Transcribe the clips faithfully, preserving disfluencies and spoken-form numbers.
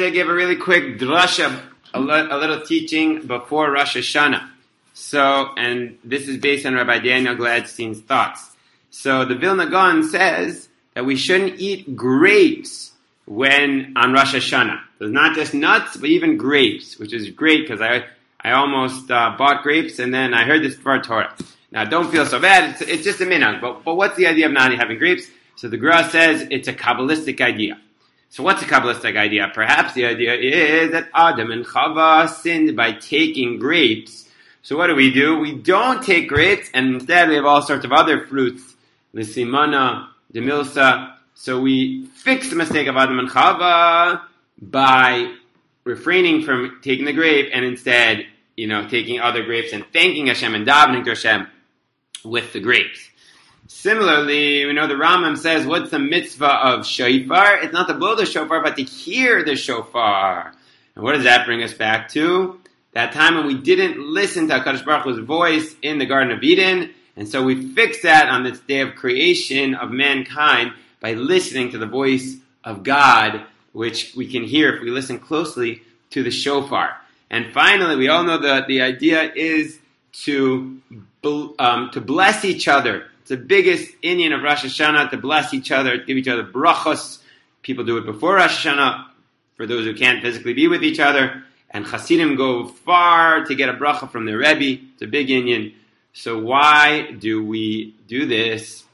To give a really quick drasha, a, le- a little teaching before Rosh Hashanah. So, and this is based on Rabbi Daniel Gladstein's thoughts. So the Vilna Gaon says that we shouldn't eat grapes when on Rosh Hashanah. So it's not just nuts, but even grapes, which is great because I I almost uh, bought grapes and then I heard this for Torah. Now don't feel so bad, it's, it's just a minhag, but, but what's the idea of not having grapes? So the Gra says it's a Kabbalistic idea. So what's a Kabbalistic idea? Perhaps the idea is that Adam and Chava sinned by taking grapes. So what do we do? We don't take grapes, and instead we have all sorts of other fruits, the simana, the milsa. So we fix the mistake of Adam and Chava by refraining from taking the grape, and instead, you know, taking other grapes and thanking Hashem and davening to Hashem with the grapes. Similarly, we know the Rambam says, what's the mitzvah of shofar? It's not to blow the shofar, but to hear the shofar. And what does that bring us back to? That time when we didn't listen to HaKadosh Baruch Hu's voice in the Garden of Eden. And so we fix that on this day of creation of mankind by listening to the voice of God, which we can hear if we listen closely to the shofar. And finally, we all know that the idea is to, um, to bless each other. It's the biggest inyan of Rosh Hashanah, to bless each other, to give each other brachos. People do it before Rosh Hashanah, for those who can't physically be with each other. And Hasidim go far to get a bracha from their Rebbe. It's a big inyan. So why do we do this?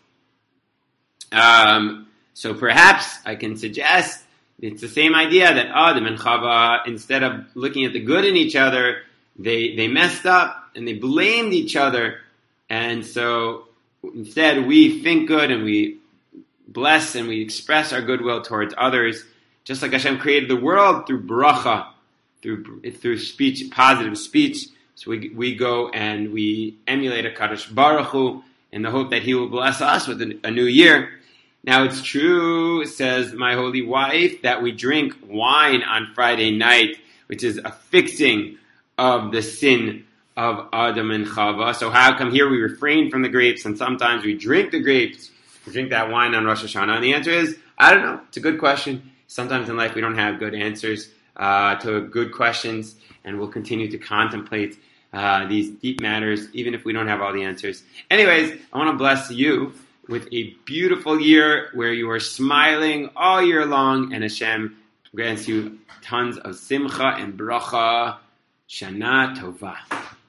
Um, so perhaps I can suggest it's the same idea that Adam and Chava, instead of looking at the good in each other, they, they messed up and they blamed each other. And so instead, we think good and we bless and we express our goodwill towards others, just like Hashem created the world through bracha, through through speech, positive speech. So we we go and we emulate HaKadosh Baruch Hu in the hope that He will bless us with a, a new year. Now it's true, says my holy wife, that we drink wine on Friday night, which is a fixing of the sin of Adam and Chava. So how come here we refrain from the grapes and sometimes we drink the grapes, we drink that wine on Rosh Hashanah? And the answer is, I don't know. It's a good question. Sometimes in life we don't have good answers uh, to good questions, and we'll continue to contemplate uh, these deep matters even if we don't have all the answers. Anyways, I want to bless you with a beautiful year where you are smiling all year long and Hashem grants you tons of simcha and bracha. Shana Tova.